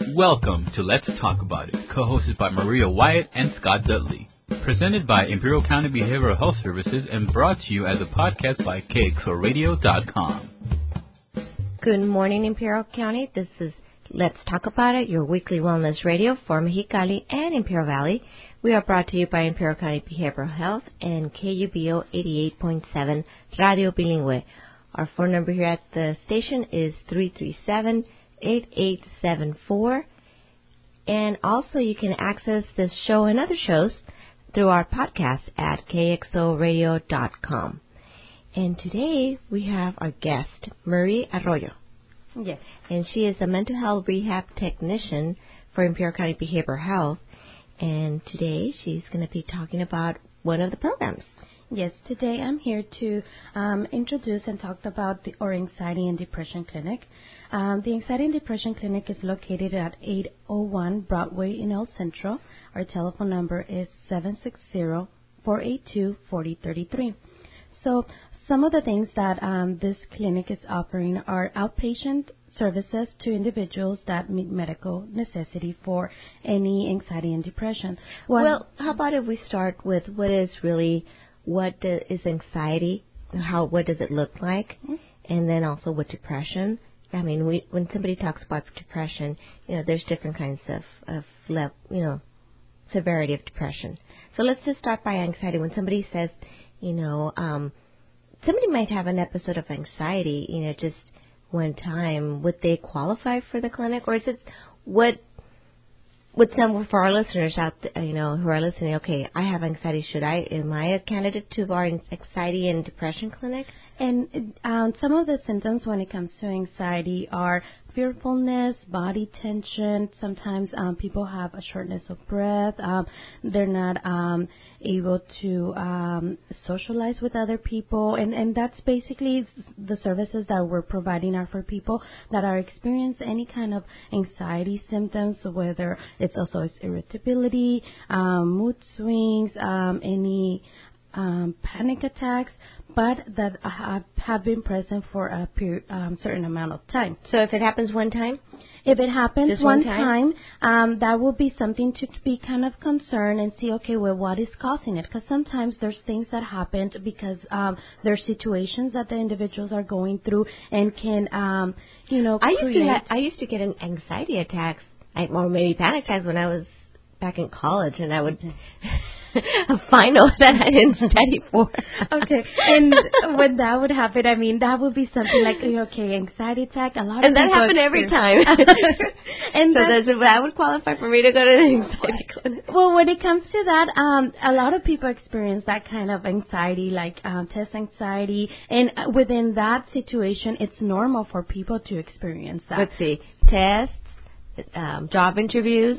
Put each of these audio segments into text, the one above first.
Welcome to Let's Talk About It, co-hosted by Maria Wyatt and Scott Dudley. Presented by Imperial County Behavioral Health Services and brought to you as a podcast by KXORadio.com. Good morning, Imperial County. This is Let's Talk About It, your weekly wellness radio for Mexicali and Imperial Valley. We are brought to you by Imperial County Behavioral Health and KUBO 88.7 Radio Bilingüe. Our phone number here at the station is 337-8874. And also you can access this show and other shows through our podcast at KXORadio.com. And today we have our guest, Marie Arroyo. Yes. And she is a mental health rehab technician for Imperial County Behavioral Health. And today she's going to be talking about one of the programs. Yes, today I'm here to introduce and talk about our Anxiety and Depression Clinic. The Anxiety and Depression Clinic is located at 801 Broadway in El Centro. Our telephone number is 760-482-4033. So some of the things that this clinic is offering are outpatient services to individuals that meet medical necessity for any anxiety and depression. Well, how about if we start with what is anxiety? What does it look like? Mm-hmm. And then also with depression. I mean, when somebody talks about depression, there's different kinds of severity of depression. So let's just start by anxiety. When somebody says, somebody might have an episode of anxiety, just one time. Would they qualify for the clinic, or is it for our listeners out there, who are listening? Okay, I have anxiety. Am I a candidate to our anxiety and depression clinic? And some of the symptoms when it comes to anxiety are fearfulness, body tension. Sometimes people have a shortness of breath. They're not able to socialize with other people. And that's basically the services that we're providing are for people that are experiencing any kind of anxiety symptoms, whether it's irritability, mood swings, any panic attacks, but that have been present for a certain amount of time. So if it happens one time? If it happens just one time, that will be something to be kind of concerned and see, okay, well, what is causing it? Because sometimes there's things that happen because there's situations that the individuals are going through and can, I used to get an anxiety attacks, or maybe panic attacks when I was back in college, and I would... a final that I didn't study for. Okay, and when that would happen, that would be something like, anxiety attack. And that happened every time. And so that would qualify for me to go to the anxiety clinic. Well, when it comes to that, a lot of people experience that kind of anxiety, like test anxiety, and within that situation, it's normal for people to experience that. Let's see, tests. Job interviews,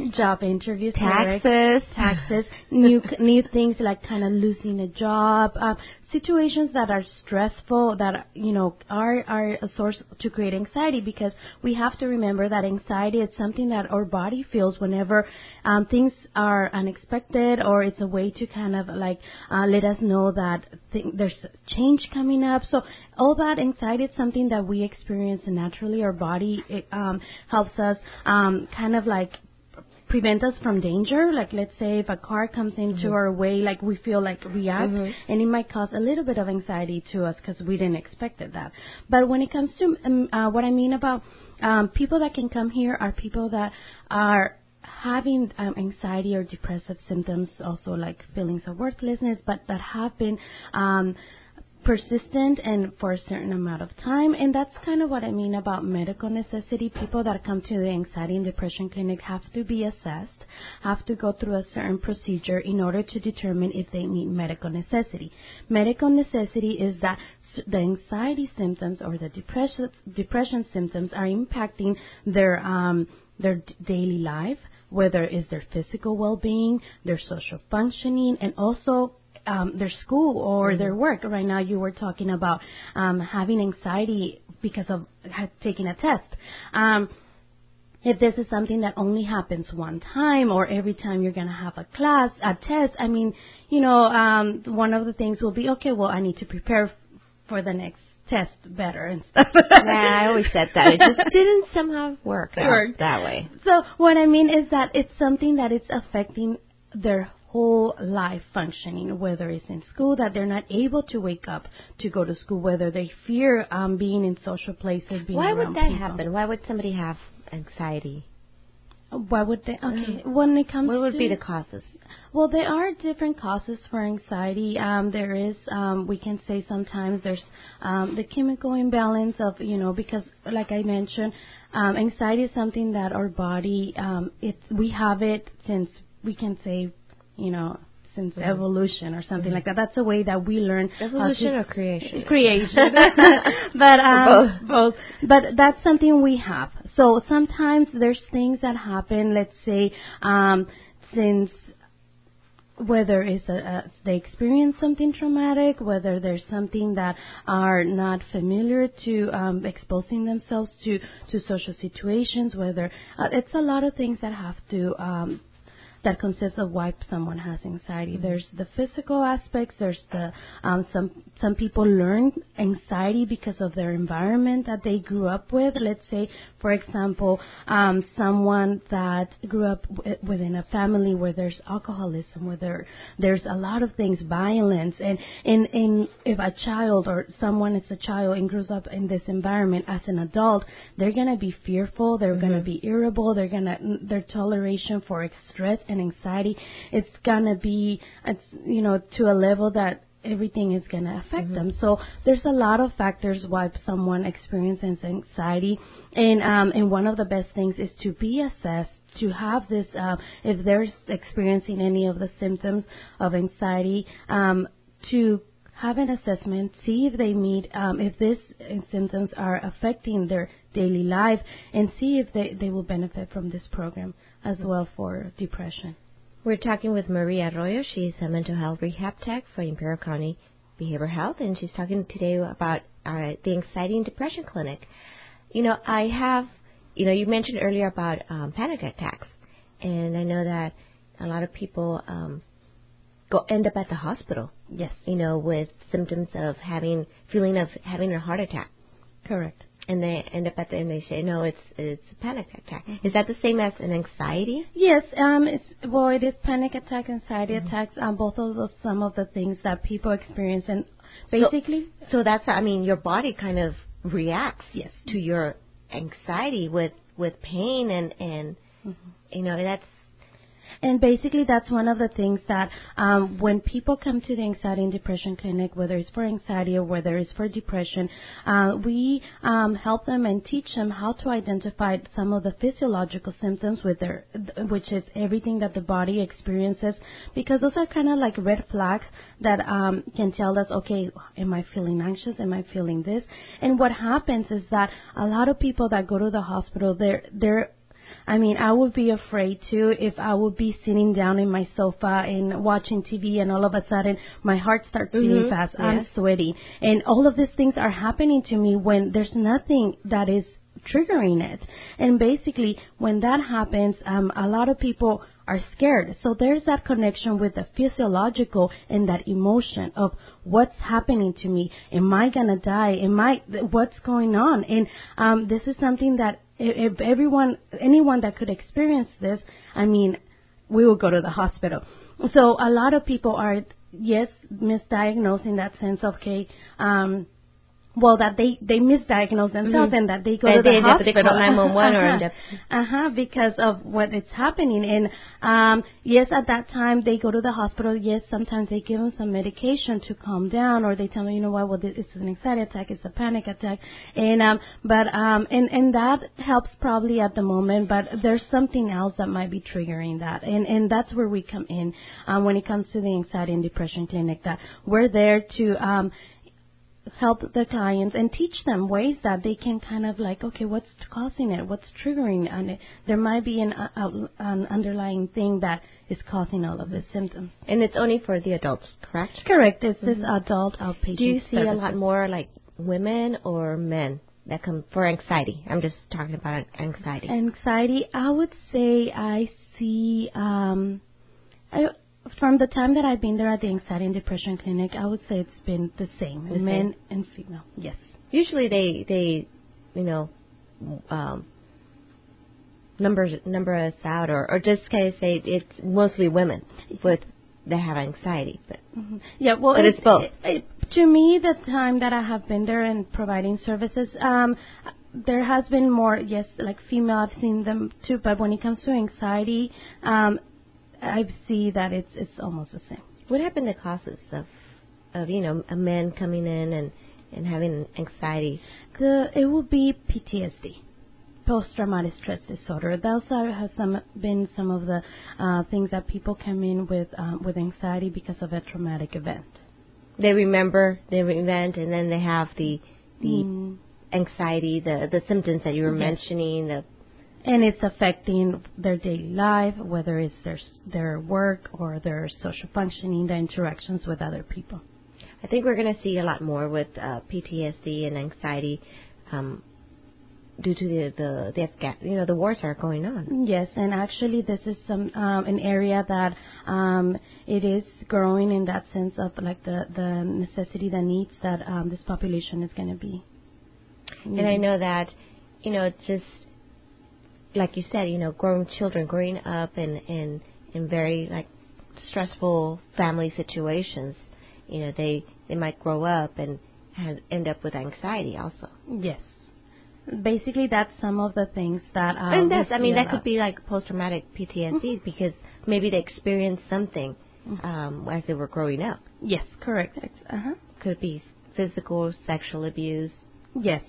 taxes, new things like kind of losing a job, situations that are stressful that are a source to create anxiety, because we have to remember that anxiety is something that our body feels whenever things are unexpected, or it's a way to kind of let us know that there's change coming up. So all that anxiety is something that we experience naturally. Our body helps us kind of prevent us from danger. Like, let's say if a car comes into our way, we feel react, and it might cause a little bit of anxiety to us because we didn't expect that. But when it comes to what I mean about people that can come here are people that are having anxiety or depressive symptoms, also like feelings of worthlessness, but that have been persistent and for a certain amount of time. And that's kind of what I mean about medical necessity. People that come to the anxiety and depression clinic have to be assessed, have to go through a certain procedure in order to determine if they meet medical necessity. Medical necessity is that the anxiety symptoms or the depression symptoms are impacting their daily life, whether it's their physical well-being, their social functioning, and also their school or their work. Right now you were talking about having anxiety because of taking a test. If this is something that only happens one time or every time you're going to have a test, one of the things will be, okay, well, I need to prepare for the next test better and stuff. Yeah, I always said that. It just didn't somehow work out that way. So what I mean is that it's something that it's affecting their whole life functioning, whether it's in school, that they're not able to wake up to go to school, whether they fear being in social places, being Why around would that people. happen? Why would somebody have anxiety? Why would they? Okay, when it comes What would to be the causes? Well, there are different causes for anxiety. There is, we can say sometimes there's the chemical imbalance of, because like I mentioned, anxiety is something that our body, we have it since, we can say, since evolution or something like that. That's a way that we learn. Evolution or creation? Creation. But both. But that's something we have. So sometimes there's things that happen, let's say, since whether it's they experience something traumatic, whether there's something that are not familiar to exposing themselves to social situations, whether it's a lot of things that have to that consists of why someone has anxiety. There's the physical aspects. There's the some people learn anxiety because of their environment that they grew up with. Let's say, for example, someone that grew up within a family where there's alcoholism, where there's a lot of things, violence, and if a child or someone is a child and grows up in this environment as an adult, they're gonna be fearful. They're gonna be irritable. Their toleration for stress and anxiety, it's gonna be, to a level that everything is gonna affect them. So there's a lot of factors why someone experiences anxiety, and one of the best things is to be assessed, to have this, if they're experiencing any of the symptoms of anxiety, to have an assessment, see if they meet, if these symptoms are affecting their daily life, and see if they will benefit from this program as well for depression. We're talking with Maria Arroyo. She's a mental health rehab tech for Imperial County Behavioral Health, and she's talking today about the Anxiety and Depression Clinic. You mentioned earlier about panic attacks, and I know that a lot of people end up at the hospital. Yes. With symptoms of having a heart attack. Correct. And they end up and they say, no, it's a panic attack. Is that the same as an anxiety? Yes. It is panic attack, anxiety attacks. Both of those, some of the things that people experience, and basically. So that's, your body kind of reacts to your anxiety with pain and that's. And basically, that's one of the things that when people come to the Anxiety and Depression Clinic, whether it's for anxiety or whether it's for depression, we help them and teach them how to identify some of the physiological symptoms which is everything that the body experiences, because those are kind of like red flags that can tell us, okay, am I feeling anxious? Am I feeling this? And what happens is that a lot of people that go to the hospital, I would be afraid too if I would be sitting down in my sofa and watching TV and all of a sudden my heart starts beating fast. Yes. I'm sweating. And all of these things are happening to me when there's nothing that is triggering it. And basically when that happens, a lot of people are scared. So there's that connection with the physiological and that emotion of what's happening to me. Am I going to die? What's going on? And this is something that if anyone that could experience this, we will go to the hospital. So a lot of people are, misdiagnosed in that sense of, that they misdiagnose themselves and that they go to the hospital. They call 911 because of what is happening. And at that time they go to the hospital. Yes, sometimes they give them some medication to calm down, or they tell them, this is an anxiety attack, it's a panic attack, and that helps probably at the moment. But there's something else that might be triggering that, and that's where we come in when it comes to the Anxiety and Depression Clinic. That we're there to help the clients and teach them ways that they can kind of what's causing it, what's triggering, and there might be an underlying thing that is causing all of the symptoms. And it's only for the adults, correct? Correct. This is adult outpatient. Do you see services. a lot more women or men that come for anxiety? I'm just talking about anxiety. Anxiety, I would say I see. From the time that I've been there at the Anxiety and Depression Clinic, I would say it's been the same, men and female. Yes. usually they number us out, or just kind of say it's mostly women that have anxiety, but yeah, well, but it's both. To me, the time that I have been there and providing services, there has been more, yes, like female. I've seen them too, but when it comes to anxiety, I see that it's almost the same. What happened to causes of a man coming in and having anxiety? It will be PTSD. Post-traumatic stress disorder. Those have been some of the things that people come in with anxiety because of a traumatic event. They remember their event, and then they have the anxiety, the symptoms that you were mentioning. And it's affecting their daily life, whether it's their work or their social functioning, the interactions with other people. I think we're going to see a lot more with PTSD and anxiety. Due to the wars that are going on. Yes, and actually this is an area that it is growing in that sense of like the necessity, the needs that this population is going to be needing. And I know that, just like you said, grown children growing up in very like stressful family situations, they might grow up and end up with anxiety also. Yes. Basically, that's some of the things that. And that could be like post-traumatic PTSD because maybe they experienced something as they were growing up. Yes, correct. Could be physical, sexual abuse. Yes,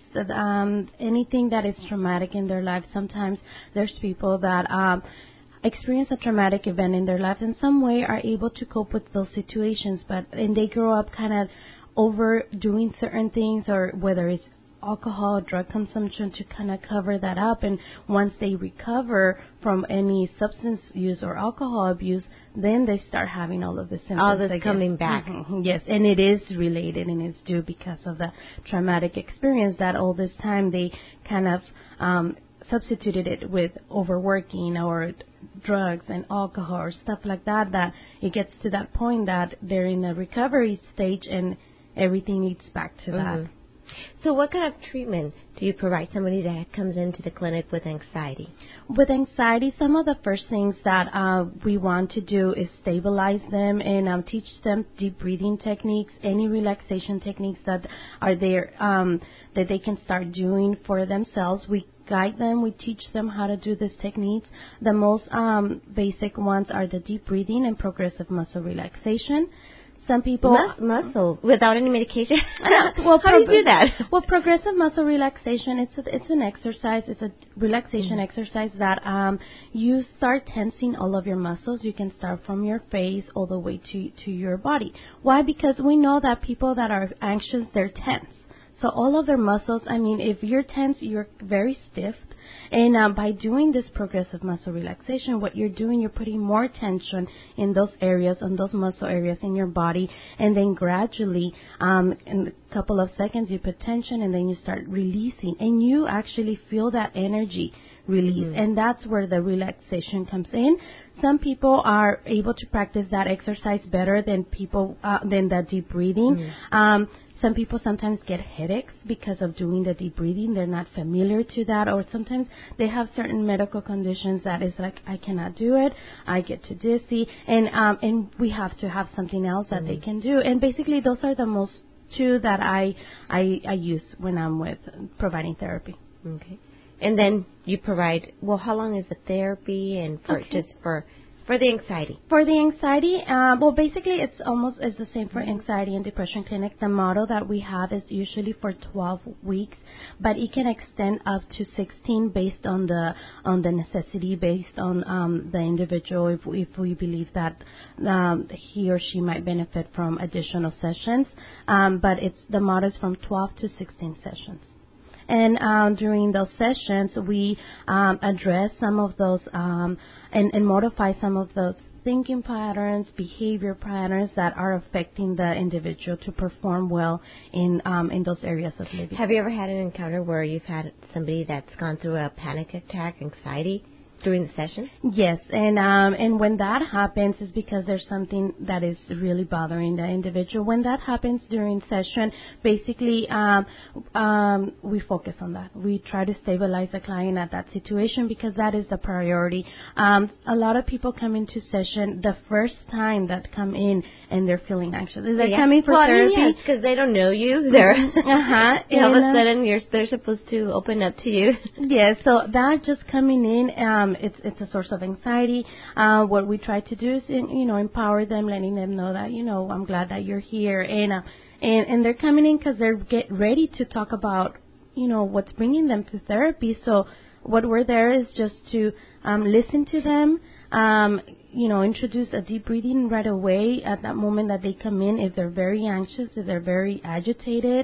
anything that is traumatic in their life. Sometimes there's people that experience a traumatic event in their life in some way are able to cope with those situations, and they grow up kind of overdoing certain things, or whether it's alcohol, drug consumption, to kind of cover that up. And once they recover from any substance use or alcohol abuse, then they start having all of the symptoms. All this coming back. Yes, and it is related and it's due because of the traumatic experience that all this time they kind of substituted it with overworking or drugs and alcohol or stuff like that, that it gets to that point that they're in a recovery stage and everything leads back to that. So what kind of treatment do you provide somebody that comes into the clinic with anxiety? With anxiety, some of the first things that we want to do is stabilize them and teach them deep breathing techniques, any relaxation techniques that are there that they can start doing for themselves. We guide them, we teach them how to do these techniques. The most basic ones are the deep breathing and progressive muscle relaxation. Some people muscle without any medication. Well, how do you do that? Well, progressive muscle relaxation, it's an exercise. It's a relaxation exercise that you start tensing all of your muscles. You can start from your face all the way to your body. Why? Because we know that people that are anxious, they're tense. So all of their muscles, if you're tense, you're very stiff. And by doing this progressive muscle relaxation, what you're doing, you're putting more tension in those areas, on those muscle areas in your body. And then gradually, in a couple of seconds, you put tension and then you start releasing. And you actually feel that energy release. And that's where the relaxation comes in. Some people are able to practice that exercise better than than the deep breathing. Some people sometimes get headaches because of doing the deep breathing. They're not familiar to that, or sometimes they have certain medical conditions that is like, I cannot do it. I get too dizzy, and we have to have something else that they can do. And basically, those are the most two that I use when I'm with providing therapy. Okay, and then you provide. Well, how long is the therapy, and for the anxiety? For the anxiety, basically it's the same for anxiety and depression clinic. The model that we have is usually for 12 weeks, but it can extend up to 16 based on the necessity, based on the individual. If we believe that he or she might benefit from additional sessions, but the model is from 12 to 16 sessions. And during those sessions, we address some of those and modify some of those thinking patterns, behavior patterns that are affecting the individual to perform well in those areas of living. Have you ever had an encounter where you've had somebody that's gone through a panic attack, anxiety? during the session? Yes, and when that happens, it's because there's something that is really bothering the individual. When that happens during session, basically we focus on that. We try to stabilize the client at that situation because that is the priority. A lot of people come into session the first time that come in and they're feeling anxious. They're coming for therapy because they don't know you. They're all of a sudden they're supposed to open up to you. Yeah, so that just coming in, it's a source of anxiety. What we try to do is, empower them, letting them know that, I'm glad that you're here. And they're coming in because they're ready to talk about, what's bringing them to therapy. So what we're there is just to listen to them, introduce a deep breathing right away at that moment that they come in if they're very anxious, if they're very agitated,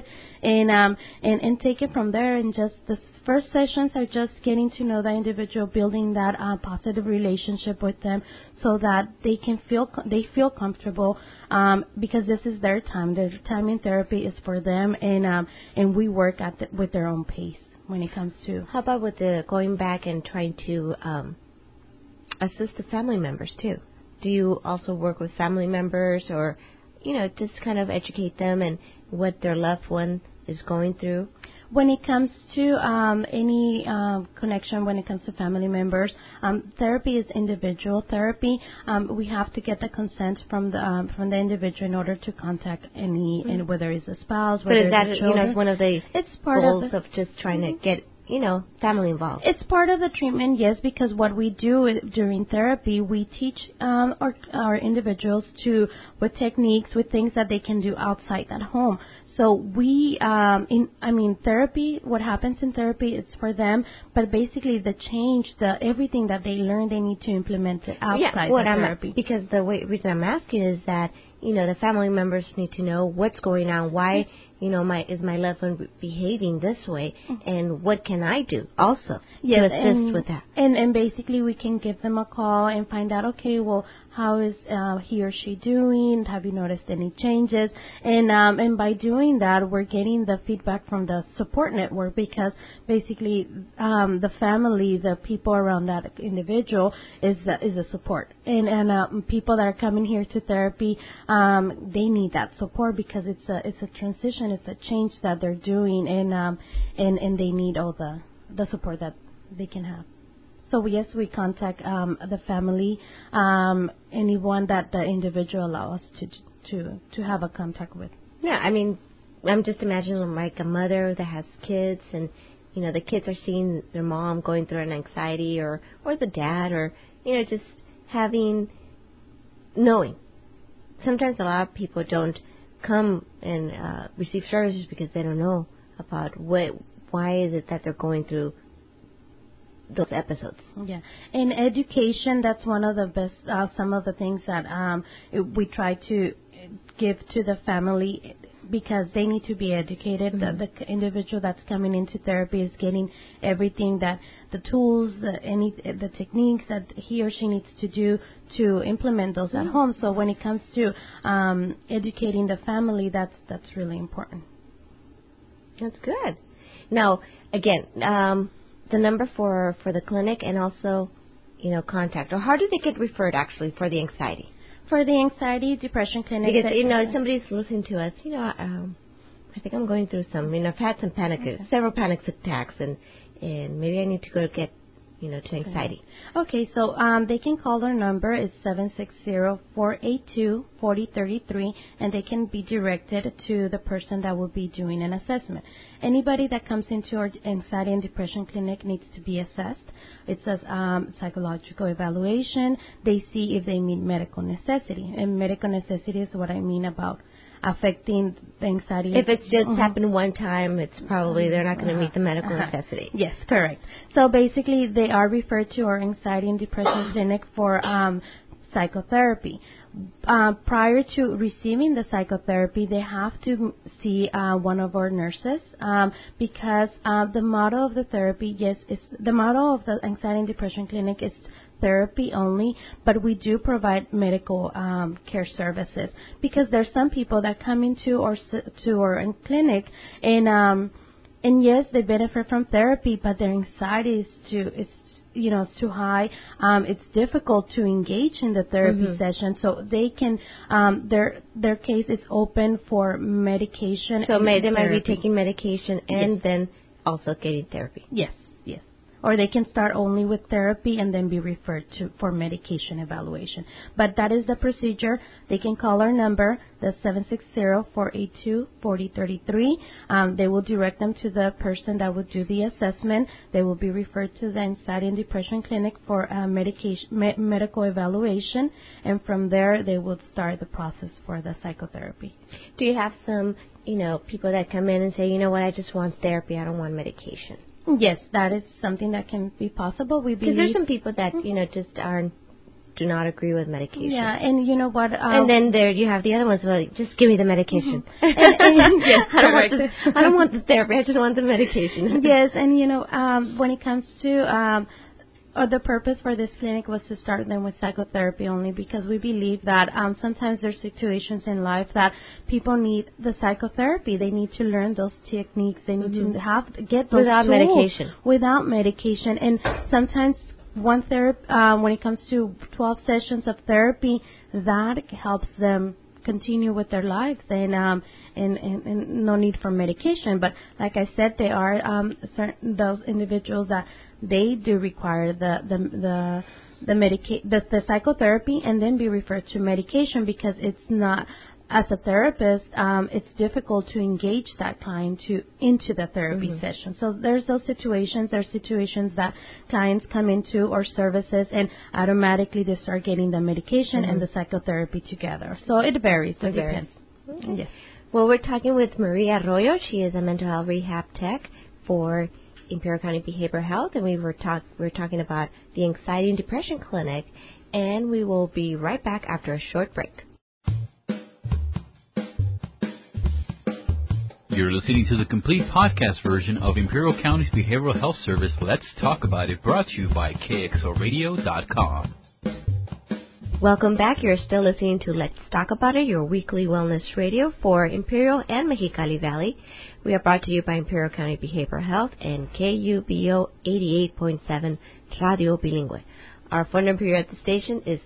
and take it from there. And just the first sessions are just getting to know the individual, building that positive relationship with them so that they feel comfortable, because this is their time. Their time in therapy is for them, and we work with their own pace when it comes to. How about with the going back and trying to assist the family members too? Do you also work with family members, or just kind of educate them and what their loved one is going through? When it comes to any connection, when it comes to family members, therapy is individual therapy. We have to get the consent from the individual in order to contact any, and whether it's a spouse, whether but is it's that a children. One of the goals of just trying to get family involved? It's part of the treatment, yes, because what we do during therapy, we teach our individuals with techniques, with things that they can do outside at home. So we, therapy, what happens in therapy, it's for them, but basically the change, everything that they learn, they need to implement it outside therapy. Because the reason I'm asking is that, the family members need to know what's going on, why, is my loved one behaving this way, and what can I do also to assist with that? And basically we can give them a call and find out, okay, well, how is he or she doing? Have you noticed any changes? And by doing that, we're getting the feedback from the support network, because basically the family, the people around that individual is a support. And people that are coming here to therapy, they need that support because it's a transition, it's a change that they're doing, and they need all the support that they can have. So yes, we contact the family, anyone that the individual allows us to have a contact with. Yeah, I'm just imagining like a mother that has kids, and the kids are seeing their mom going through an anxiety, or the dad, or just knowing. Sometimes a lot of people don't come and receive services because they don't know about why is it that they're going through those episodes. Yeah, in education, that's one of the best. Some of the things that we try to give to the family, because they need to be educated. Mm-hmm. The individual that's coming into therapy is getting everything that the tools, the techniques that he or she needs to do to implement those at home. So when it comes to educating the family, that's really important. That's good. Now, again, the number for the clinic, and also, contact, or how do they get referred actually for the anxiety? For the anxiety depression clinic, because somebody's listening to us. I think I'm going through some. I've had some several panic attacks, and maybe I need to go get to anxiety. Okay, so they can call their number. It's 760-482-4033, and they can be directed to the person that will be doing an assessment. Anybody that comes into our anxiety and depression clinic needs to be assessed. It's a psychological evaluation. They see if they meet medical necessity. And medical necessity is what I mean about affecting the anxiety. If it's just happened one time, it's probably they're not going to meet the medical necessity. Yes, correct. So basically, they are referred to our anxiety and depression clinic for psychotherapy. Prior to receiving the psychotherapy, they have to see one of our nurses, because the motto of the therapy, the motto of the anxiety and depression clinic is therapy only, but we do provide medical care services, because there's some people that come into our clinic and yes, they benefit from therapy, but their anxiety it's too high, it's difficult to engage in the therapy session. So they can, their case is open for medication. So they might be taking medication and then also getting therapy. Yes. Or they can start only with therapy and then be referred to for medication evaluation. But that is the procedure. They can call our number, the 760-482-4033. They will direct them to the person that will do the assessment. They will be referred to the Anxiety and Depression Clinic for medical evaluation. And from there, they will start the process for the psychotherapy. Do you have some, people that come in and say, you know what, I just want therapy, I don't want medication? Yes, that is something that can be possible. We believe, because there's some people that just do not agree with medication. Yeah, and you know what? And then there you have the other ones. Well, just give me the medication. Yes, I don't want the therapy. I just want the medication. Yes, and when it comes to the purpose for this clinic was to start them with psychotherapy only, because we believe that sometimes there's situations in life that people need the psychotherapy. They need to learn those techniques. They need to get those without tools medication. Without medication, and sometimes when it comes to 12 sessions of therapy, that helps them continue with their lives and no need for medication. But like I said, there are certain those individuals that they do require the psychotherapy and then be referred to medication, because it's not, as a therapist, it's difficult to engage that client into the therapy session. So there's those situations. There's situations that clients come into our services and automatically they start getting the medication and the psychotherapy together. So it varies. It depends. Okay. Yes. Well, we're talking with Maria Arroyo. She is a mental health rehab tech for Imperial County Behavioral Health, and we're talking about the Anxiety and Depression Clinic, and we will be right back after a short break. You're listening to the complete podcast version of Imperial County's Behavioral Health Service, Let's Talk About It, brought to you by KXORadio.com. Welcome back. You're still listening to Let's Talk About It, your weekly wellness radio for Imperial and Mexicali Valley. We are brought to you by Imperial County Behavioral Health and KUBO 88.7 Radio Bilingüe. Our phone number here at the station is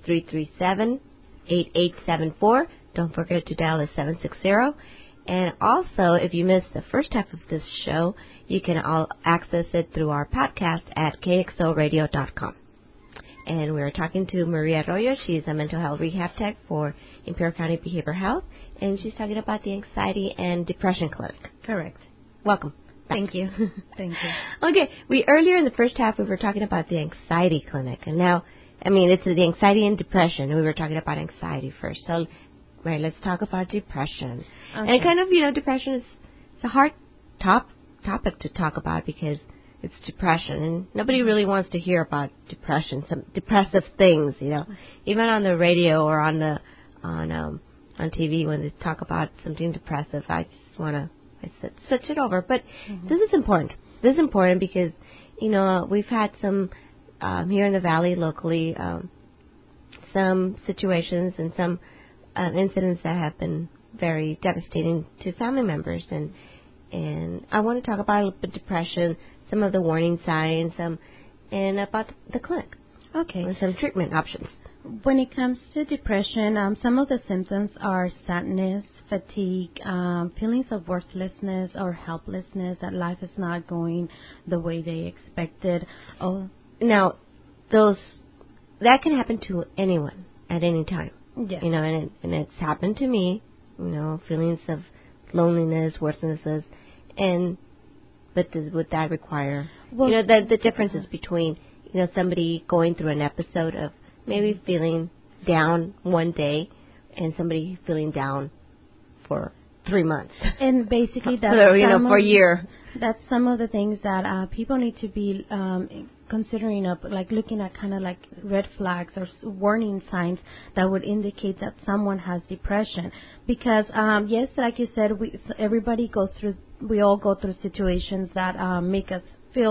337-8874. Don't forget to dial the 760. And also, if you missed the first half of this show, you can access it through our podcast at KXORadio.com. And we're talking to Maria Arroyo. She's a mental health rehab tech for Imperial County Behavioral Health, and she's talking about the Anxiety and Depression Clinic. Correct. Welcome. Thank you. Thank you. Okay, earlier in the first half we were talking about the Anxiety Clinic, and now, it's the Anxiety and Depression, and we were talking about anxiety first. So, right, let's talk about depression. Okay. And kind of, depression is a hard topic to talk about because it's depression, and nobody really wants to hear about depression, some depressive things, Even on the radio or on TV when they talk about something depressive, I just want to switch it over. But this is important. This is important because, we've had some here in the Valley locally, some situations and some incidents that have been very devastating to family members, and I want to talk about a little bit depression, some of the warning signs, and about the clinic. Okay. And some treatment options. When it comes to depression, some of the symptoms are sadness, fatigue, feelings of worthlessness or helplessness, that life is not going the way they expected. Now, that can happen to anyone at any time. Yes. And it's happened to me, feelings of loneliness, worthlessness, but would that require, the differences between, somebody going through an episode of maybe feeling down one day and somebody feeling down for 3 months. And basically that's for a year. That's some of the things that people need to be considering, looking at kind of like red flags or warning signs that would indicate that someone has depression. Because yes, like you said, we all go through situations that make us feel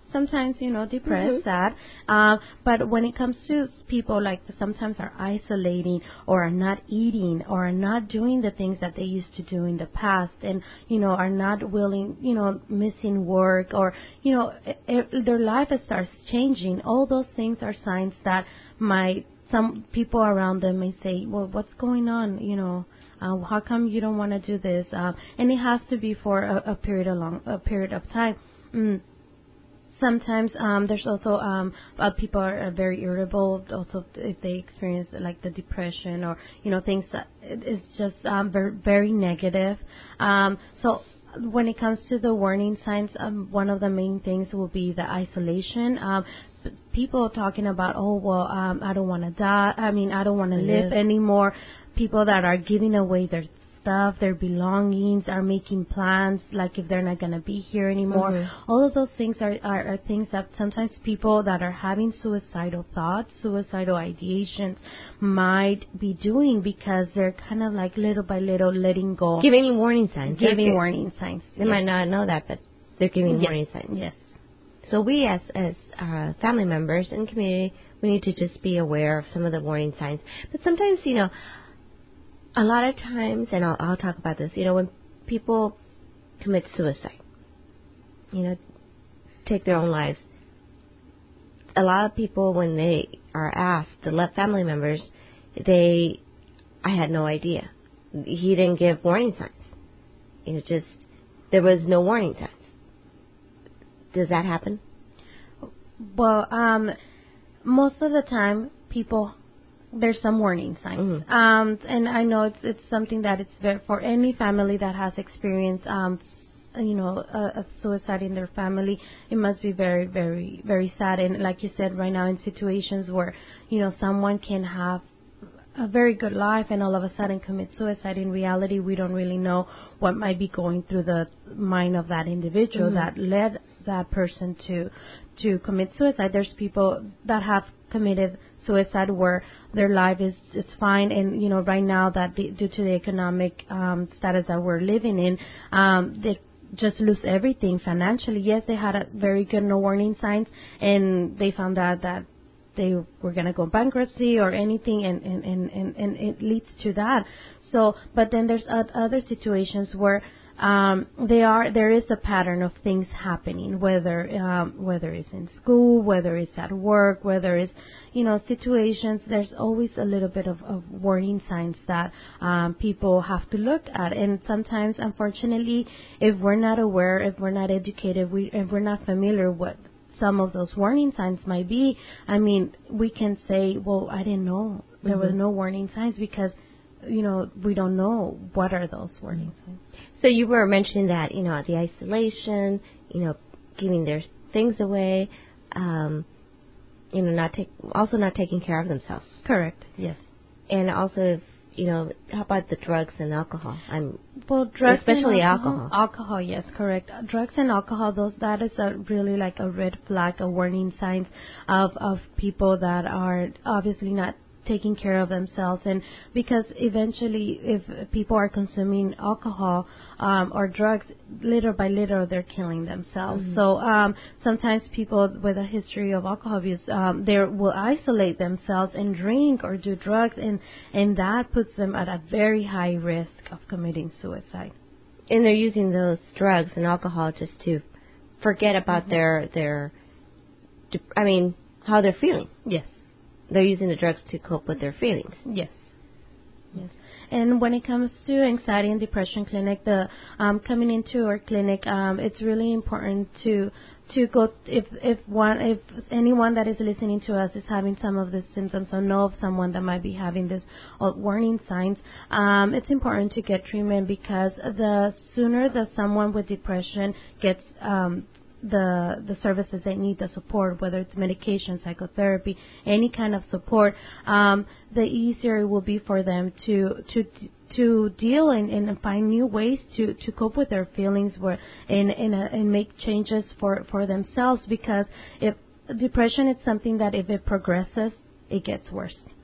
sometimes, depressed, sad. But when it comes to people like sometimes are isolating or are not eating or are not doing the things that they used to do in the past and, are not willing, missing work or, their life starts changing. All those things are signs that some people around them may say, well, what's going on? How come you don't want to do this? And it has to be for a period of time. Sometimes there's also people are very irritable. Also, if they experience like the depression or things that it's just very, very negative. So when it comes to the warning signs, one of the main things will be the isolation. People talking about, I don't want to die. I don't want to live anymore. People that are giving away their stuff, their belongings, are making plans like if they're not going to be here anymore. Mm-hmm. All of those things are things that sometimes people that are having suicidal thoughts, suicidal ideations might be doing because they're kind of like little by little letting go. Giving warning signs. Warning signs. They might not know that, but they're giving warning signs. Yes. So we as family members and community, we need to just be aware of some of the warning signs. But sometimes, a lot of times, and I'll talk about this, when people commit suicide, take their own lives, a lot of people, when they are asked, the family members, I had no idea. He didn't give warning signs. There was no warning signs. Does that happen? Well, most of the time, there's some warning signs. Mm-hmm. And I know it's something that it's very, for any family that has experienced, a suicide in their family, it must be very, very, very sad. And like you said, right now in situations where, someone can have a very good life and all of a sudden commit suicide, in reality, we don't really know what might be going through the mind of that individual mm-hmm. that led that person to commit suicide. There's people that have committed suicide where their life is fine, and right now that due to the economic status that we're living in, they just lose everything financially. Yes, they had a very good no warning signs, and they found out that they were going to go bankruptcy or anything, and it leads to that. So, but then there's other situations where there is a pattern of things happening, whether it's in school, whether it's at work, whether it's, situations. There's always a little bit of warning signs that people have to look at. And sometimes, unfortunately, if we're not aware, if we're not educated, if we're not familiar with some of those warning signs might be, we can say, well, I didn't know there mm-hmm. was no warning signs because we don't know what are those warning signs. So you were mentioning that, the isolation, giving their things away, not taking care of themselves. Correct. Yes. And also, how about the drugs and alcohol? Drugs, especially alcohol. Alcohol, yes, correct. Drugs and alcohol, that is really like a red flag, a warning signs of people that are obviously not taking care of themselves. And because eventually if people are consuming alcohol or drugs, little by little they're killing themselves. Mm-hmm. So sometimes people with a history of alcohol abuse, they will isolate themselves and drink or do drugs, and that puts them at a very high risk of committing suicide. And they're using those drugs and alcohol just to forget about mm-hmm. how they're feeling. Yes. They're using the drugs to cope with their feelings. Yes. Yes. And when it comes to anxiety and depression clinic, coming into our clinic, it's really important to go if anyone that is listening to us is having some of the symptoms or know of someone that might be having this warning signs. It's important to get treatment because the sooner that someone with depression gets the services they need, the support, whether it's medication, psychotherapy, any kind of support, the easier it will be for them to deal and find new ways to cope with their feelings and make changes for themselves. Because if depression is something that if it progresses, it gets worse.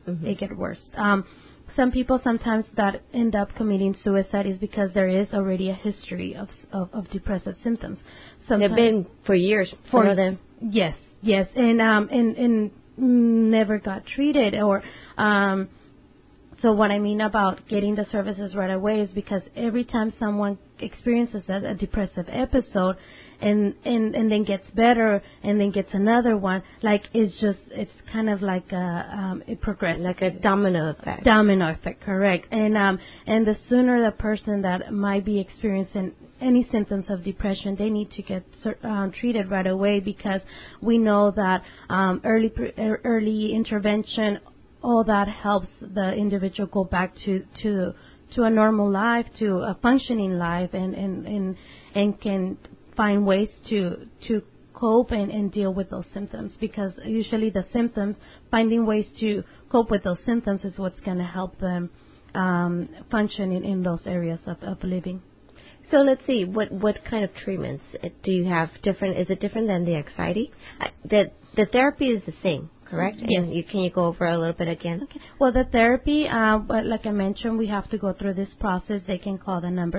Mm-hmm. It gets worse. Some people sometimes that end up committing suicide is because there is already a history of depressive symptoms. They've been for years for them. Yes, and never got treated or. So what I mean about getting the services right away is because every time someone experiences a depressive episode and then gets better and then gets another one, like it's kind of like it progresses. Like a domino effect. Domino effect, correct. And the sooner the person that might be experiencing any symptoms of depression, they need to get treated right away because we know that early intervention, all that helps the individual go back to a normal life, to a functioning life, and can find ways to cope and deal with those symptoms. Because usually the symptoms, finding ways to cope with those symptoms is what's going to help them function in those areas of living. So let's see, what kind of treatments do you have different? Is it different than the anxiety? The therapy is the same, correct? Yes. And can you go over a little bit again? Okay. Well, the therapy, like I mentioned, we have to go through this process. They can call the number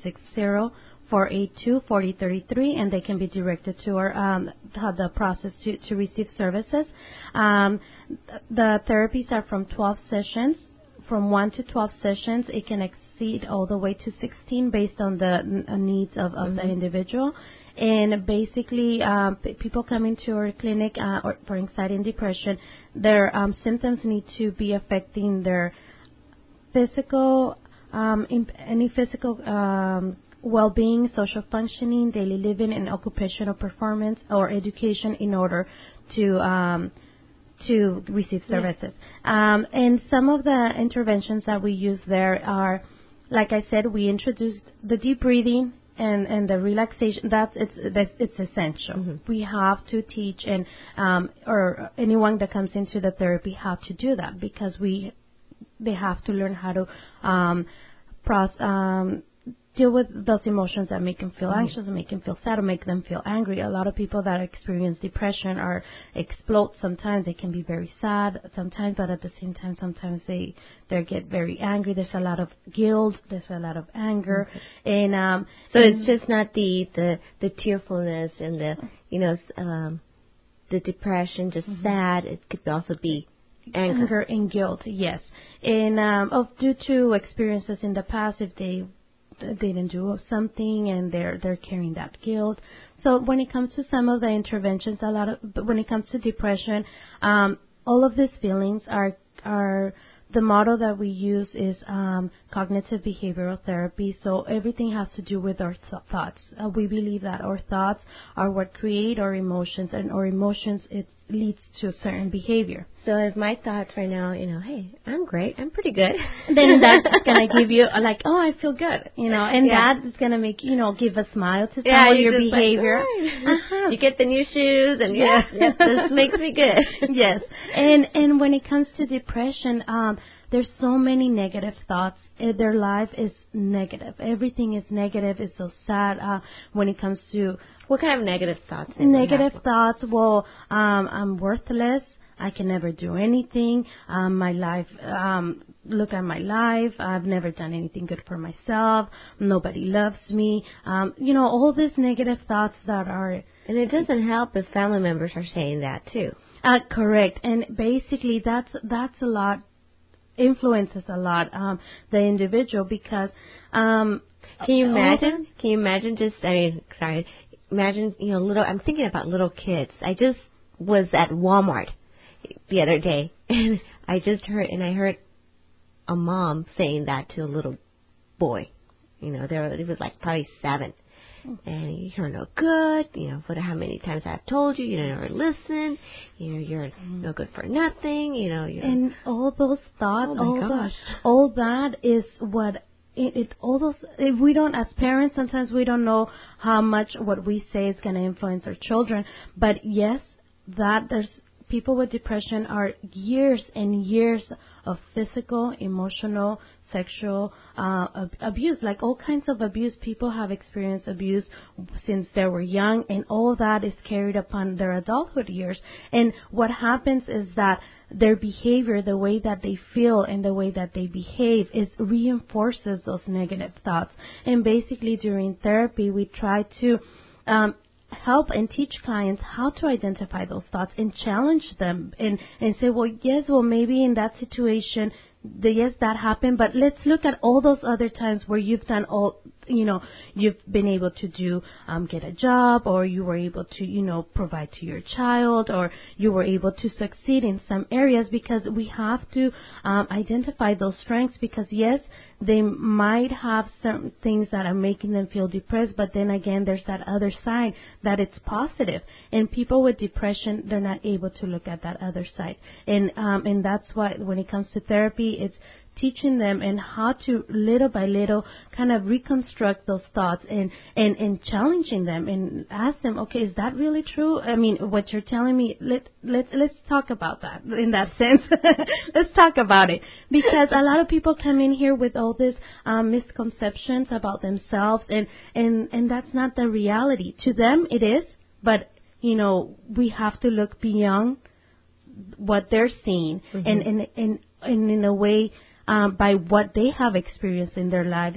760-482-4033, and they can be directed to our the process to receive services. The therapies are from 12 sessions. From 1 to 12 sessions, it can exceed all the way to 16 based on the needs of the individual. And basically, people come into our clinic or for anxiety and depression, their symptoms need to be affecting their physical, any physical well-being, social functioning, daily living, and occupational performance or education in order to receive services. And some of the interventions that we use there are, like I said, we introduced the deep breathing and the relaxation. It's essential. Mm-hmm. We have to teach and or anyone that comes into the therapy have to do that because they have to learn how to deal with those emotions that make them feel anxious, and make them feel sad, or make them feel angry. A lot of people that experience depression explode sometimes. They can be very sad sometimes, but at the same time, sometimes they get very angry. There's a lot of guilt. There's a lot of anger, and so it's just not the tearfulness and the the depression, just sad. It could also be anger and guilt. Yes, and due to experiences in the past, if they didn't do something and they're carrying that guilt. So when it comes to some of the interventions, when it comes to depression, all of these feelings are the model that we use is cognitive behavioral therapy. So everything has to do with our thoughts. We believe that our thoughts are what create our emotions, and our emotions, it leads to a certain behavior. So if my thoughts right now, hey, I'm great, I'm pretty good, then that's going to give you like, oh, I feel good, and that is going to make, give a smile to some of your behavior. Like, you get the new shoes and yes, this makes me good. Yes. And when it comes to depression, there's so many negative thoughts. Their life is negative. Everything is negative. It's so sad. When it comes to what kind of negative thoughts? Negative thoughts. Well, I'm worthless. I can never do anything. My life. Look at my life. I've never done anything good for myself. Nobody loves me. All these negative thoughts that are. And it doesn't help if family members are saying that too. Correct. And basically, that's a lot. Influences a lot the individual because can you imagine imagine little. I'm thinking about little kids. I just was at Walmart the other day and I heard a mom saying that to a little boy. He was like probably 7. And you're no good, how many times I've told you, you never listen, you're no good for nothing, And all those thoughts, all that is what, all those, if we don't, as parents, sometimes we don't know how much what we say is going to influence our children. But yes, that there's people with depression are years and years of physical, emotional, sexual abuse, like all kinds of abuse. People have experienced abuse since they were young, and all that is carried upon their adulthood years. And what happens is that their behavior, the way that they feel and the way that they behave, reinforces those negative thoughts. And basically during therapy, we try to help and teach clients how to identify those thoughts and challenge them and say, well, yes, well, maybe in that situation, yes, that happened, but let's look at all those other times where you've done all, you've been able to do, get a job, or you were able to, provide to your child, or you were able to succeed in some areas, because we have to identify those strengths, because yes, they might have certain things that are making them feel depressed, but then again, there's that other side that it's positive. And people with depression, they're not able to look at that other side. And that's why when it comes to therapy, it's teaching them and how to little by little kind of reconstruct those thoughts and challenging them and ask them, okay, is that really true? I mean, what you're telling me, let's talk about that in that sense. Let's talk about it, because a lot of people come in here with all these misconceptions about themselves, and that's not the reality. To them it is, but we have to look beyond what they're seeing, and in a way, by what they have experienced in their lives,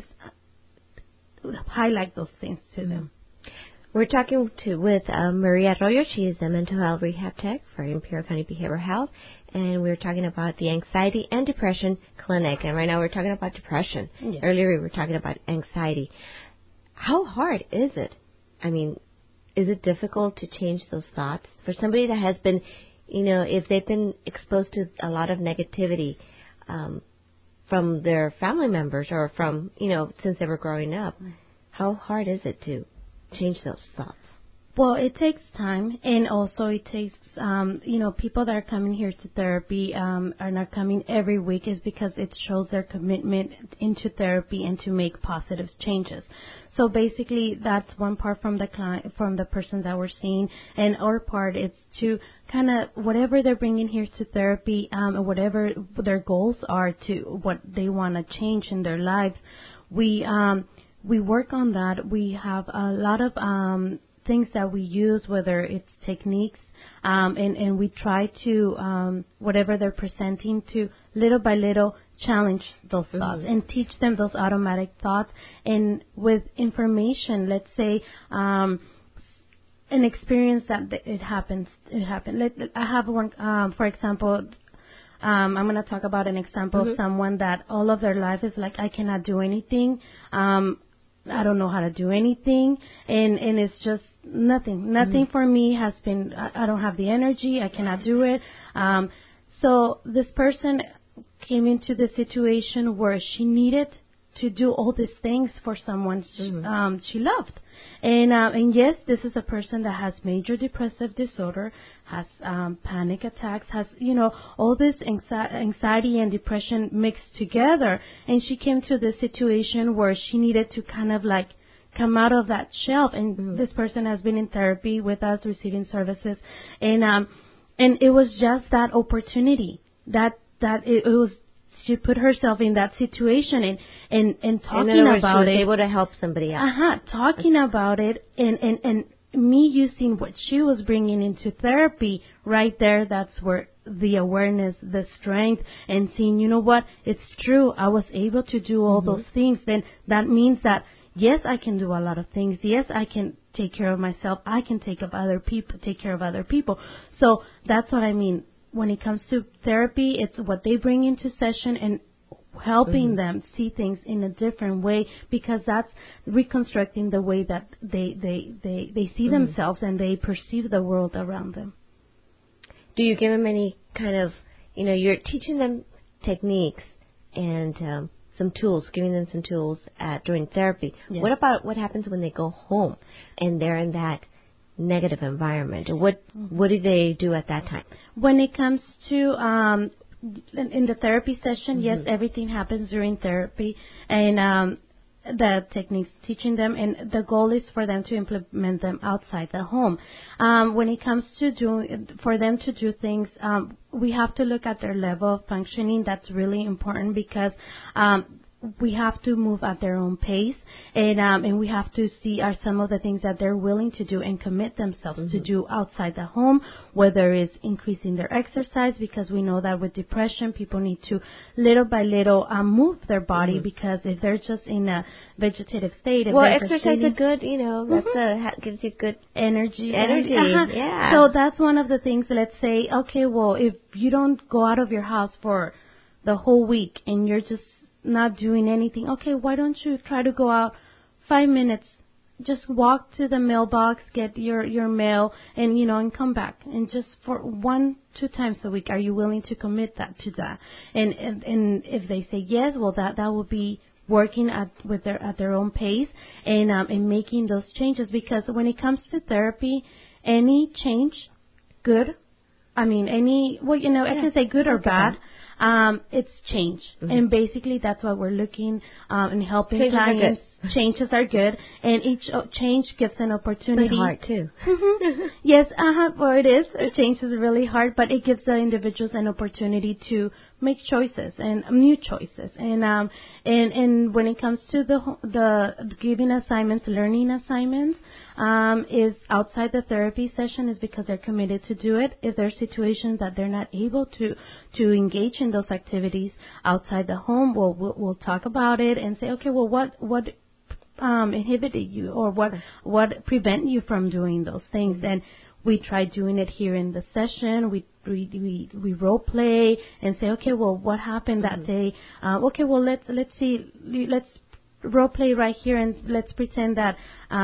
highlight those things to them. We're talking with Maria Arroyo. She is a mental health rehab tech for Imperial County Behavioral Health, and we're talking about the Anxiety and Depression Clinic. And right now we're talking about depression. Yes. Earlier we were talking about anxiety. How hard is it? I mean, is it difficult to change those thoughts? For somebody that has been, if they've been exposed to a lot of negativity, from their family members or from, since they were growing up, how hard is it to change those thoughts? Well, it takes time, and also it takes, people that are coming here to therapy are not coming every week is because it shows their commitment into therapy and to make positive changes. So basically, that's one part from the client, from the person that we're seeing, and our part is to kind of whatever they're bringing here to therapy, whatever their goals are to what they want to change in their lives, we work on that. We have a lot of things that we use, whether it's techniques, and we try to, whatever they're presenting, to little by little challenge those thoughts and teach them those automatic thoughts. And with information, let's say, an experience that it happened. I have one, for example, I'm going to talk about an example of someone that all of their life is like, I cannot do anything. I don't know how to do anything. And it's just nothing for me has been, I don't have the energy. I cannot do it. So this person came into the situation where she needed to do all these things for someone she loved. And yes, this is a person that has major depressive disorder, has panic attacks, has, all this anxiety and depression mixed together. And she came to the situation where she needed to kind of like come out of that shelf. And this person has been in therapy with us, receiving services. And it was just that opportunity that it was, she put herself in that situation and talking about it. She was able to help somebody out. Talking about it and me using what she was bringing into therapy right there. That's where the awareness, the strength, and seeing, what, it's true. I was able to do all those things. Then that means that, yes, I can do a lot of things. Yes, I can take care of myself. I can take care of other people. So that's what I mean. When it comes to therapy, it's what they bring into session and helping them see things in a different way, because that's reconstructing the way that they see themselves and they perceive the world around them. Do you give them any kind of, you're teaching them techniques and some tools, giving them some tools during therapy. Yes. What about what happens when they go home and they're in that negative environment? What do they do at that time? When it comes to in the therapy session, yes, everything happens during therapy, and the techniques, teaching them, and the goal is for them to implement them outside the home. When it comes to for them to do things, we have to look at their level of functioning. That's really important because we have to move at their own pace, and we have to see are some of the things that they're willing to do and commit themselves to do outside the home, whether it's increasing their exercise, because we know that with depression, people need to little by little move their body, because if they're just in a vegetative state, exercise is good, that's gives you good energy. Yeah. So that's one of the things. Let's say, okay, well, if you don't go out of your house for the whole week and you're just not doing anything, okay, why don't you try to go out 5 minutes, just walk to the mailbox, get your mail, and and come back, and just for 1-2 times a week, are you willing to commit to that? And if they say yes, well, that will be working at their own pace, and making those changes, because when it comes to therapy, any change, good, I can say good or bad. It's change. And basically that's why we're looking and helping Changes clients. Changes are good, and each change gives an opportunity. It's hard too. Yes, well, it is. Change is really hard, but it gives the individuals an opportunity to make choices and new choices. And when it comes to the giving assignments, learning assignments, is outside the therapy session, is because they're committed to do it. If there's situations that they're not able to engage in those activities outside the home, we'll talk about it and say, okay, well, what inhibited you, or what prevent you from doing those things? And we try doing it here in the session. We role play and say, okay, well, what happened that day? Okay, well, let's role play right here, and let's pretend that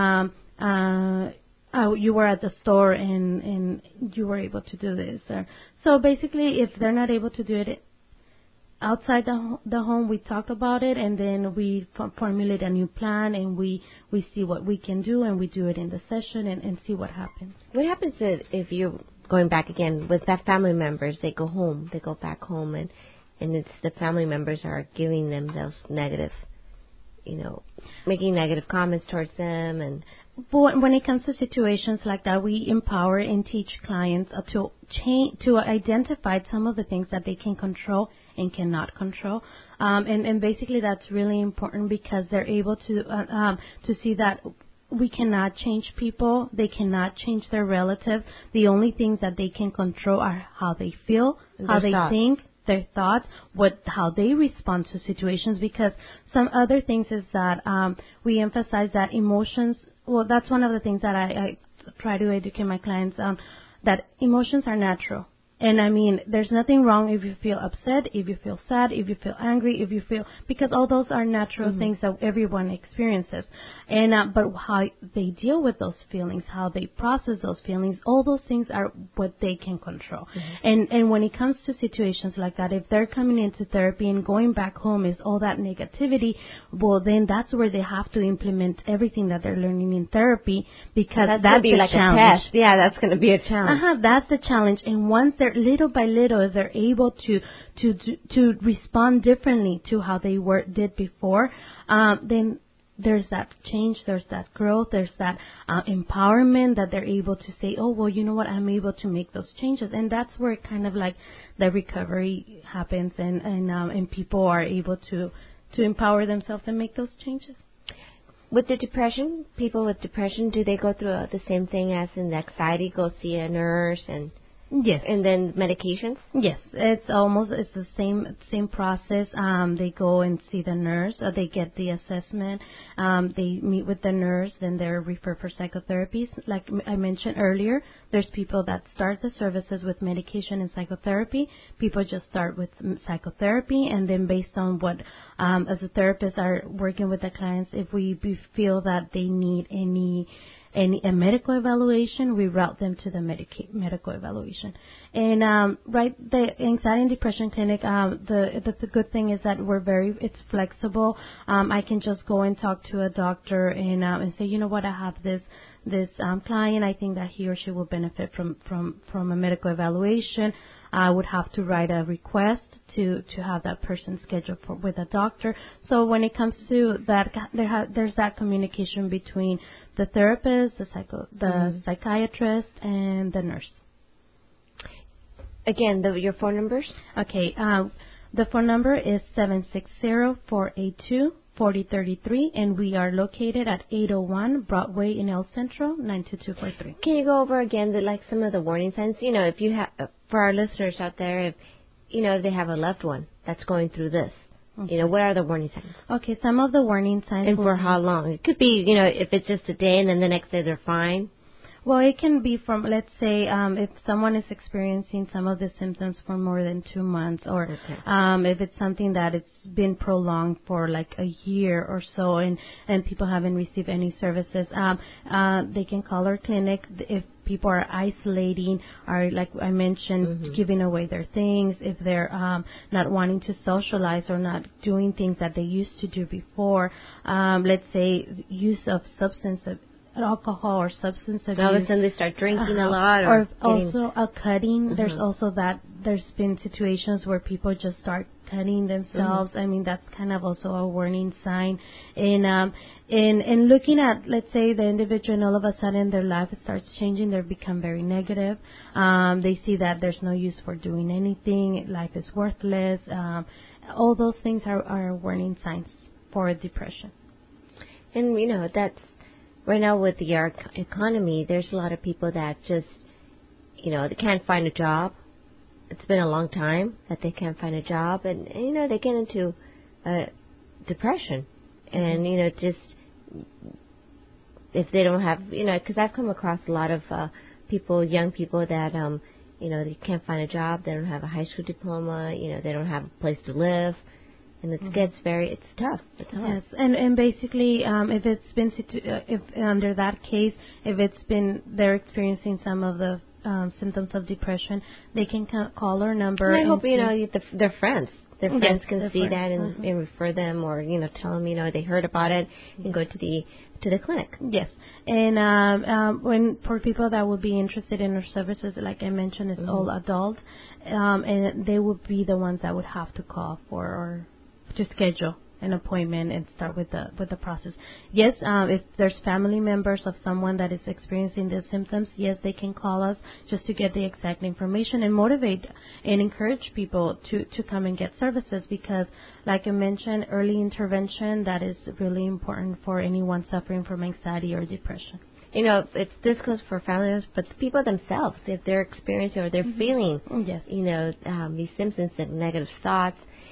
you were at the store and you were able to do this. So basically, if they're not able to do it outside the home, we talk about it, and then we formulate a new plan, and we see what we can do, and we do it in the session and see what happens. What happens if you're going back again with that family members? They go back home, and it's the family members are giving them those negative, making negative comments towards them. And when it comes to situations like that, we empower and teach clients to identify some of the things that they can control and cannot control, and basically that's really important, because they're able to see that we cannot change people, they cannot change their relatives. The only things that they can control are how they feel, how they think, their thoughts, how they respond to situations. Because some other things is that we emphasize that emotions. Well, that's one of the things that I try to educate my clients on, that emotions are natural. And there's nothing wrong if you feel upset, if you feel sad, if you feel angry, because all those are natural things that everyone experiences. And but how they deal with those feelings, how they process those feelings, all those things are what they can control. And when it comes to situations like that, if they're coming into therapy and going back home is all that negativity, well, then that's where they have to implement everything that they're learning in therapy, because that's the like challenge. A test. Yeah, that's going to be a challenge. That's the challenge. And once they're little by little, they're able to respond differently to how they did before, then there's that change, there's that growth, there's that empowerment, that they're able to say, oh, well, you know what, I'm able to make those changes. And that's where kind of like the recovery happens, and people are able to empower themselves and make those changes. With the depression, people with depression, do they go through the same thing as in anxiety, go see a nurse and... Yes. And then medications? Yes, it's the same process. They go and see the nurse. They get the assessment. They meet with the nurse. Then they're referred for psychotherapy. Like I mentioned earlier, there's people that start the services with medication and psychotherapy. People just start with psychotherapy, and then based on what, as a therapist, are working with the clients, if we feel that they need a medical evaluation, we route them to the medical evaluation. And the anxiety and depression clinic, the good thing is that it's flexible. I can just go and talk to a doctor and say, you know what, I have this client, I think that he or she will benefit from a medical evaluation. I would have to write a request to have that person scheduled with a doctor. So when it comes to that, there's that communication between the therapist, the psychiatrist, and the nurse. Again, your phone numbers? Okay, the phone number is 760-482-4033, and we are located at 801 Broadway in El Centro, 92243. Can you go over again some of the warning signs? If you have, for our listeners out there, if they have a loved one that's going through this, okay. What are the warning signs? Okay, some of the warning signs. And for how long? It could be, if it's just a day and then the next day they're fine. Well, it can be from, let's say, if someone is experiencing some of the symptoms for more than 2 months, or if it's something that it's been prolonged for like a year or so, and people haven't received any services, they can call our clinic. If people are isolating, are, like I mentioned, giving away their things, if they're not wanting to socialize or not doing things that they used to do before, let's say use of alcohol or substance abuse. All of a sudden they start drinking a lot, or also a cutting. There's also that. There's been situations where people just start cutting themselves. I mean, that's kind of also a warning sign. In looking at, let's say, the individual, and all of a sudden their life starts changing, they become very negative. They see that there's no use for doing anything. Life is worthless. All those things are warning signs for depression. And that's. Right now with the economy, there's a lot of people that just, they can't find a job. It's been a long time that they can't find a job, and they get into depression. And, just if they don't have, because I've come across a lot of people, young people that, they can't find a job. They don't have a high school diploma. They don't have a place to live. And it gets it's tough. It's hard. Yes, and basically, if it's been if under that case, if it's been they're experiencing some of the symptoms of depression, they can call our number. And I hope their friends. Their friends can see that and refer them, or tell them they heard about it and go to the clinic. Yes, and when for people that would be interested in our services, like I mentioned, is all adult, and they would be the ones that would have to call for or to schedule an appointment and start with the process. Yes, if there's family members of someone that is experiencing the symptoms, yes, they can call us just to get the exact information and motivate and encourage people to come and get services, because, like I mentioned, early intervention, that is really important for anyone suffering from anxiety or depression. This goes for families, but the people themselves, if they're experiencing or they're feeling, yes, these symptoms and negative thoughts,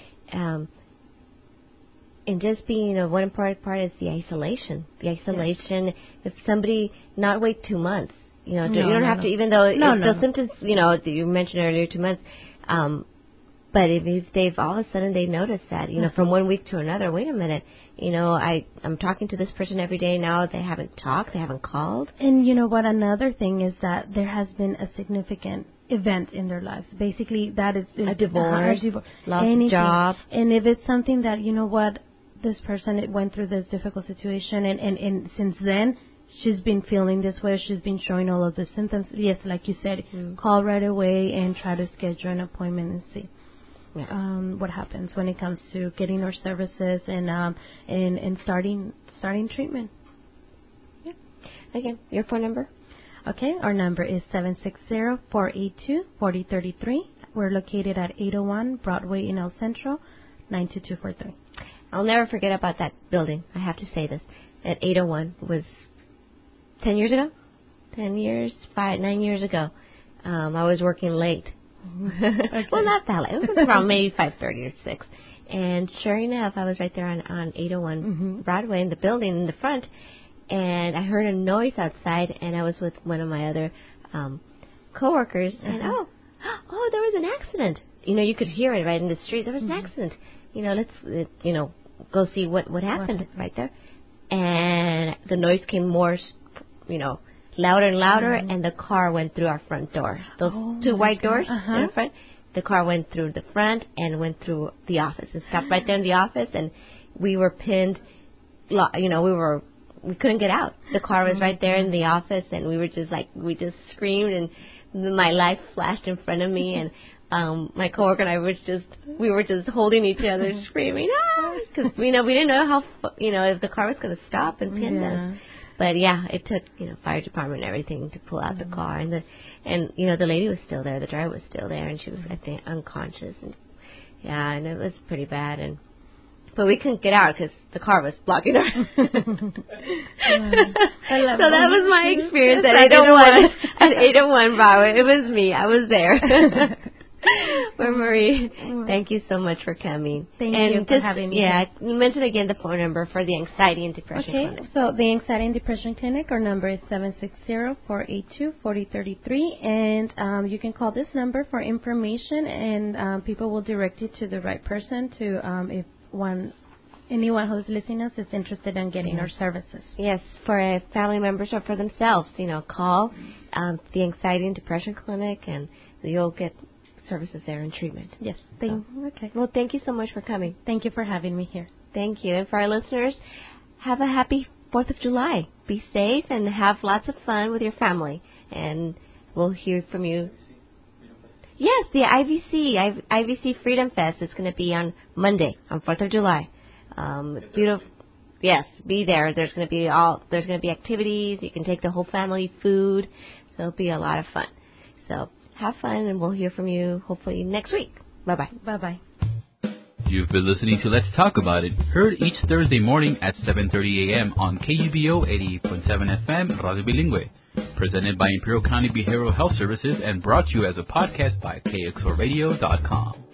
and just being, one important part is the isolation. The isolation, if somebody not wait 2 months, you don't have to, even though the symptoms, that you mentioned earlier, 2 months, but if they've all of a sudden they notice that, from 1 week to another, wait a minute, I'm talking to this person every day now, they haven't talked, they haven't called. And you know what, another thing is that there has been a significant event in their lives. Basically, that is a divorce, lost anything. A job. And if it's something that, this person went through this difficult situation, and since then she's been feeling this way, she's been showing all of the symptoms, yes, like you said, call right away and try to schedule an appointment and see what happens when it comes to getting our services and starting treatment. Yeah. Again, your phone number? Okay, our number is 760-482-4033. We're located at 801 Broadway in El Centro, 92243. I'll never forget about that building. I have to say this. At 801 was 10 years ago? 9 years ago. I was working late. Okay. Well, not that late. It was around maybe 5:30 or 6. And sure enough, I was right there on 801 Broadway in the building in the front. And I heard a noise outside, and I was with one of my other coworkers. And, oh, there was an accident. You could hear it right in the street. There was an accident. Let's, go see what happened right there. And the noise came more, louder and louder, and the car went through our front door. Those two white doors in the front. The car went through the front and went through the office and stopped right there in the office. And we were pinned, we were we couldn't get out. The car was right there in the office, and we just screamed, and my life flashed in front of me, and my coworker and I we were just holding each other, screaming, because we didn't know how if the car was going to stop and pin us. But yeah, it took fire department and everything to pull out the car, and the lady was still there, the driver was still there, and she was I think unconscious, and it was pretty bad, but we couldn't get out because the car was blocking her. So that was my experience at 801 Broadway. It was me. I was there. Well, Marie, thank you so much for coming. Thank you for having me. Yeah, you mentioned again the phone number for the Anxiety and Depression Clinic. Okay, so the Anxiety and Depression Clinic, our number is 760-482-4033, and you can call this number for information, and people will direct you to the right person to anyone who's listening to us is interested in getting our services. Yes, for family members or for themselves, call the Anxiety and Depression Clinic, and you'll get services there and treatment. Yes. Okay. Well, thank you so much for coming. Thank you for having me here. Thank you. And for our listeners, have a happy 4th of July. Be safe and have lots of fun with your family. And we'll hear from you. Yes, the IVC Freedom Fest is going to be on Monday, on 4th of July. Beautiful. Yes, be there. There's going to be activities. You can take the whole family, food. So it'll be a lot of fun. So have fun, and we'll hear from you hopefully next week. Bye-bye. Bye-bye. You've been listening to Let's Talk About It, heard each Thursday morning at 7:30 a.m. on KUBO 88.7 FM Radio Bilingüe, presented by Imperial County Behavioral Health Services and brought to you as a podcast by KXORadio.com.